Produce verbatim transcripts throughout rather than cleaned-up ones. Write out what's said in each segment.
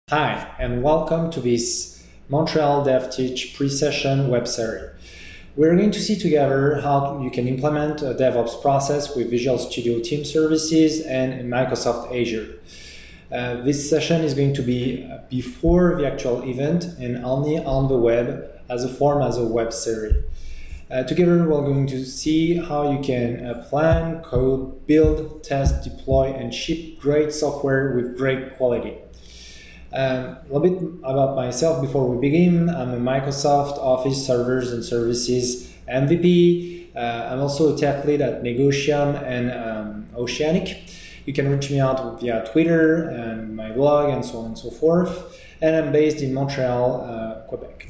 Hi, and welcome to this Montreal DevTeach pre-session web series. We're going to see together how you can implement a DevOps process with Visual Studio Team Services and Microsoft Azure. Uh, this session is going to be before the actual event and only on the web as a form as a web series. Uh, together we're going to see how you can uh, plan, code, build, test, deploy, and ship great software with great quality. Um, a little bit about myself before we begin. I'm a Microsoft Office Servers and Services M V P. Uh, I'm also a tech lead at Negotium and um, Oceanic. You can reach me out via Twitter and my blog and so on and so forth. And I'm based in Montreal, uh, Quebec.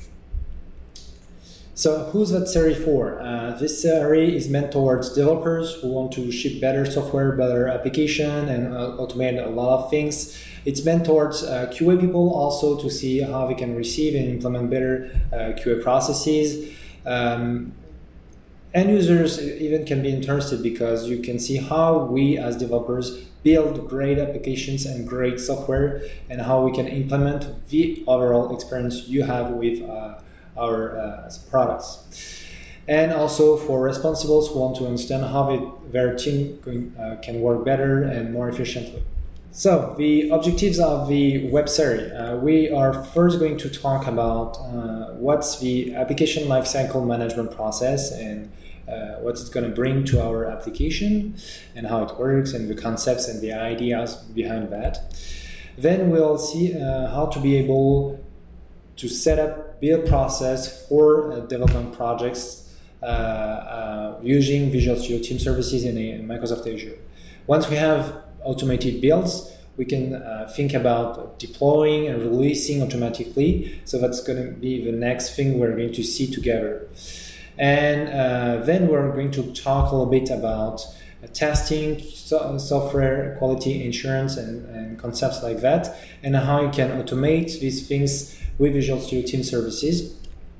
So who's that series for? Uh, this series is meant towards developers who want to ship better software, better application, and uh, automate a lot of things. It's meant towards uh, Q A people also to see how they can receive and implement better uh, Q A processes. Um, end users even can be interested because you can see how we as developers build great applications and great software and how we can implement the overall experience you have with uh, our uh, products. And also for responsibles who want to understand how they, their team can, uh, can work better and more efficiently. So the objectives of the web series. Uh, we are first going to talk about uh, what's the application lifecycle management process and uh, what it's going to bring to our application and how it works and the concepts and the ideas behind that. Then we'll see uh, how to be able to set up build process for uh, development projects uh, uh, using Visual Studio Team Services in, in Microsoft Azure. Once we have automated builds, we can uh, think about deploying and releasing automatically. So that's going to be the next thing we're going to see together. And uh, then we're going to talk a little bit about uh, testing, so software quality insurance and, and concepts like that, and how you can automate these things with Visual Studio Team Services.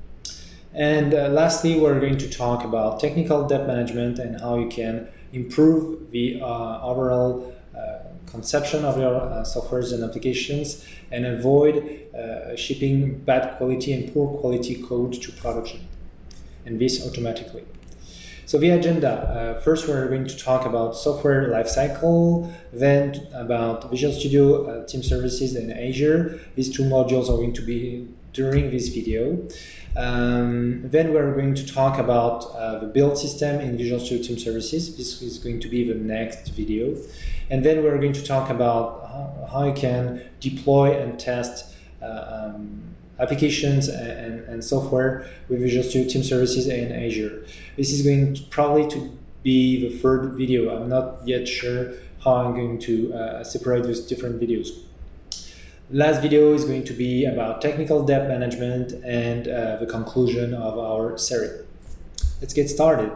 And uh, lastly, we're going to talk about technical debt management and how you can improve the uh, overall uh, conception of your uh, softwares and applications and avoid uh, shipping bad quality and poor quality code to production, and this automatically. So the agenda, uh, first we're going to talk about software lifecycle, then about Visual Studio uh, Team Services and Azure. These two modules are going to be during this video. Um, then we're going to talk about uh, the build system in Visual Studio Team Services. This is going to be the next video. And then we're going to talk about how, how you can deploy and test uh, um, applications and, and software with Visual Studio Team Services and Azure. This is going to probably to be the third video. I'm not yet sure how I'm going to uh, separate these different videos. Last video is going to be about technical debt management and uh, the conclusion of our series. Let's get started.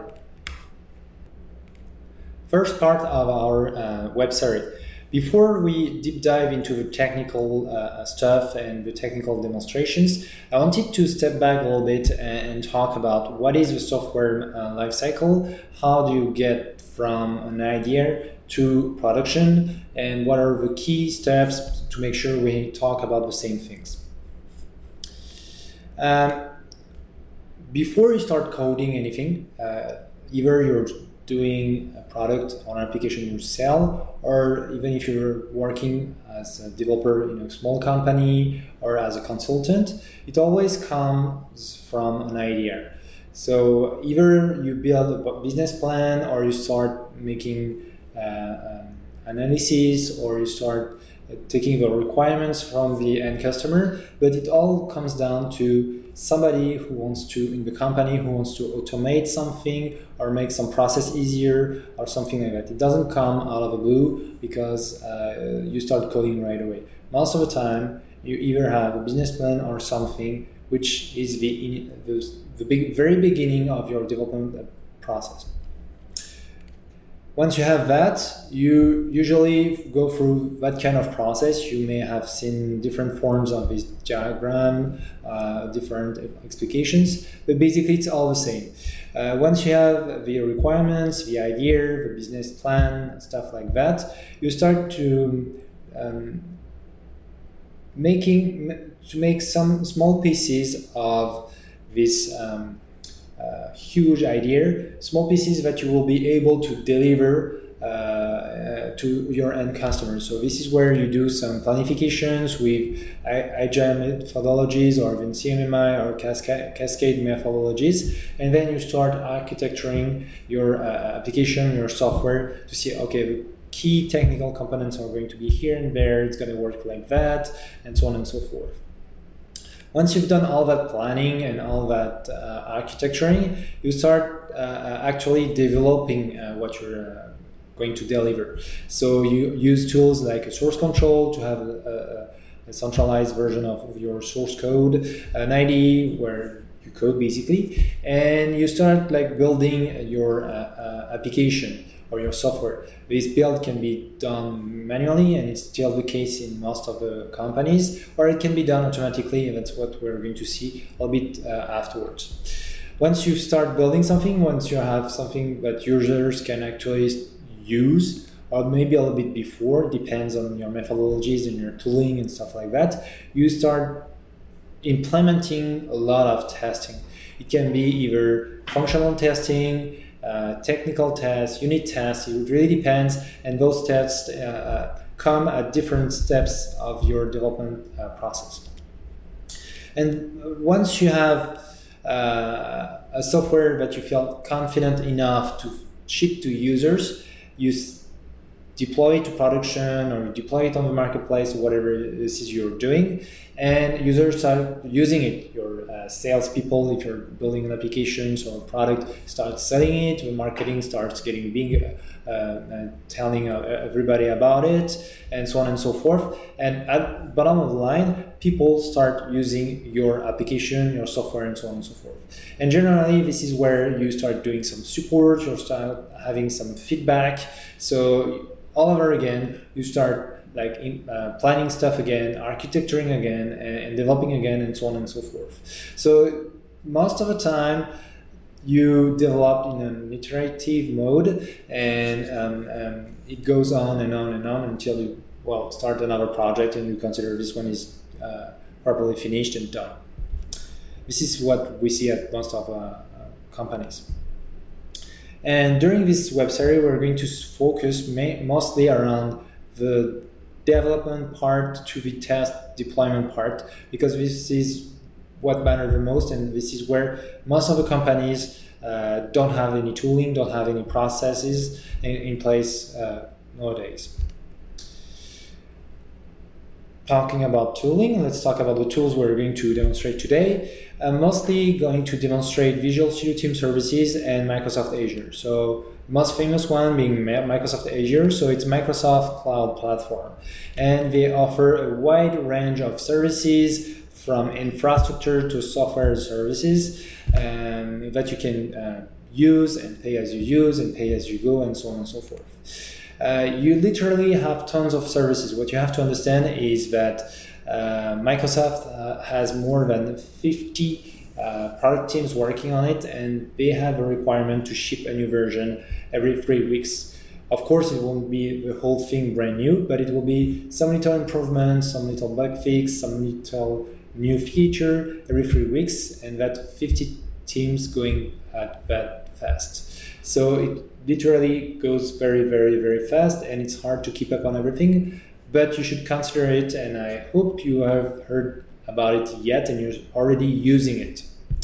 First part of our uh, web series. Before we deep dive into the technical uh, stuff and the technical demonstrations, I wanted to step back a little bit and, and talk about what is the software uh, lifecycle, how do you get from an idea to production, and what are the key steps to make sure we talk about the same things. Um, before you start coding anything, uh, either you're doing a product or an application you sell, or even if you're working as a developer in a small company or as a consultant, it always comes from an idea. So either you build a business plan or you start making uh, um, analysis or you start uh, taking the requirements from the end customer, but it all comes down to somebody who wants to, in the company, who wants to automate something or make some process easier or something like that. It doesn't come out of the blue because uh, you start coding right away. Most of the time, you either have a business plan or something which is the, the, the big, very beginning of your development process. Once you have that, you usually go through that kind of process. You may have seen different forms of this diagram, uh, different explications, but basically it's all the same. Uh, once you have the requirements, the idea, the business plan, stuff like that, you start to um, making to make some small pieces of this um, uh, huge idea, small pieces that you will be able to deliver uh, uh, to your end customers. So this is where you do some planifications with agile methodologies or even C M M I or cascade, cascade methodologies, and then you start architecturing your uh, application, your software to see, okay, the key technical components are going to be here and there, it's going to work like that, and so on and so forth. Once you've done all that planning and all that uh, architecturing, you start uh, actually developing uh, what you're uh, going to deliver. So you use tools like a source control to have a, a, a centralized version of, of your source code, an I D E where you code basically, and you start like building your uh, uh, application or your software. This build can be done manually, and it's still the case in most of the companies, or it can be done automatically, and that's what we're going to see a bit uh, afterwards. Once you start building something, once you have something that users can actually use, or maybe a little bit before, depends on your methodologies and your tooling and stuff like that, you start implementing a lot of testing. It can be either functional testing, uh, technical tests, unit tests, it really depends, and those tests uh, come at different steps of your development uh, process. And once you have uh, a software that you feel confident enough to ship to users, you s- deploy it to production or deploy it on the marketplace or whatever this is you're doing, and users start using it. Your uh, salespeople, if you're building an application or a product, start selling it. The marketing starts getting big, uh, uh, telling uh, everybody about it, and so on and so forth. And at bottom of the line, people start using your application, your software, and so on and so forth. And generally, this is where you start doing some support, you start having some feedback. So all over again, you start like in, uh, planning stuff again, architecturing again, and, and developing again, and so on and so forth. So most of the time, you develop in an iterative mode, and um, um, it goes on and on and on until you well start another project and you consider this one is uh, properly finished and done. This is what we see at most of uh, uh, companies. And during this web series, we're going to focus ma- mostly around the development part to the test deployment part, because this is what matters the most, and this is where most of the companies uh, don't have any tooling, don't have any processes in, in place uh, nowadays. Talking about tooling, let's talk about the tools we're going to demonstrate today. I'm mostly going to demonstrate Visual Studio Team Services and Microsoft Azure. So most famous one being Microsoft Azure, so it's Microsoft Cloud Platform. And they offer a wide range of services from infrastructure to software services um, that you can uh, use and pay as you use and pay as you go and so on and so forth. Uh, you literally have tons of services. What you have to understand is that uh, Microsoft uh, has more than fifty uh, product teams working on it, and they have a requirement to ship a new version every three weeks. Of course, it won't be the whole thing brand new, but it will be some little improvement, some little bug fix, some little new feature every three weeks, and that fifty teams going at that fast. So it literally goes very, very, very fast, and it's hard to keep up on everything, but you should consider it, and I hope you have heard about it yet and you're already using it.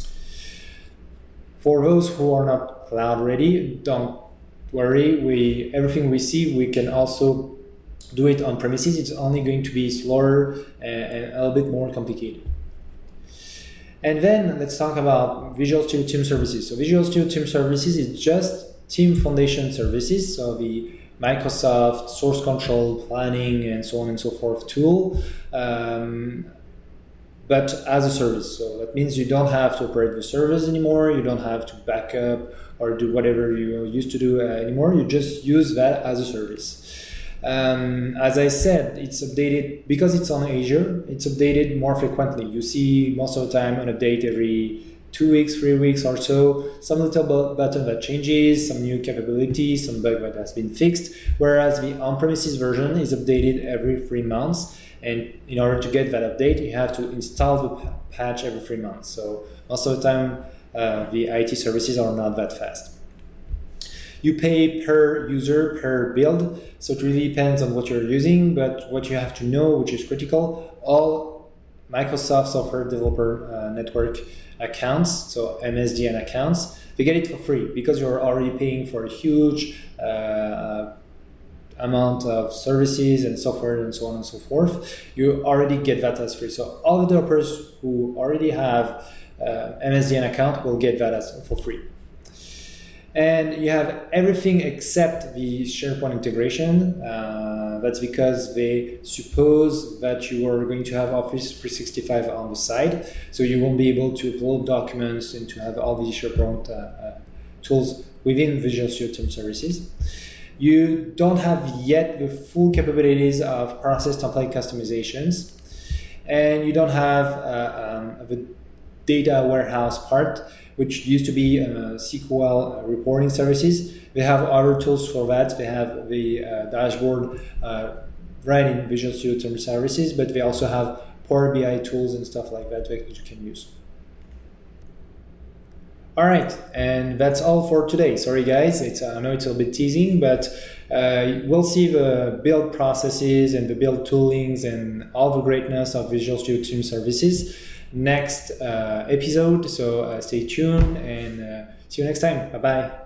For those who are not cloud ready, don't worry. We everything we see, we can also do it on premises. It's only going to be slower and, and a little bit more complicated. And then let's talk about Visual Studio Team Services. So Visual Studio Team Services is just Team Foundation services, so the Microsoft source control, planning, and so on and so forth tool, um, but as a service. So that means you don't have to operate the servers anymore, you don't have to back up or do whatever you used to do uh, anymore, you just use that as a service. Um, as I said, it's updated, because it's on Azure, it's updated more frequently. You see most of the time an update every two weeks, three weeks or so, some little button that changes, some new capabilities, some bug that has been fixed, whereas the on-premises version is updated every three months, And in order to get that update, you have to install the p- patch every three months. So most of the time, uh, the I T services are not that fast. You pay per user, per build, so it really depends on what you're using, but what you have to know, which is critical, all Microsoft Software Developer uh, Network accounts, so M S D N accounts, they get it for free because you're already paying for a huge uh, amount of services and software and so on and so forth. You already get that as free. So all the developers who already have uh, M S D N account will get that as for free. And you have everything except the SharePoint integration. Uh, that's because they suppose that you are going to have Office three sixty-five on the side, so you won't be able to upload documents and to have all these SharePoint uh, uh, tools within Visual Studio Team Services. You don't have yet the full capabilities of process template customizations, and you don't have uh, um, the data warehouse part, which used to be uh, S Q L reporting services. They have other tools for that. They have the uh, dashboard uh, right in Visual Studio Team Services, but they also have Power B I tools and stuff like that that you can use. All right, and that's all for today. Sorry guys, it's, I know it's a bit teasing, but uh, we'll see the build processes and the build toolings and all the greatness of Visual Studio Team Services next uh, episode. So uh, stay tuned and uh, see you next time. Bye bye.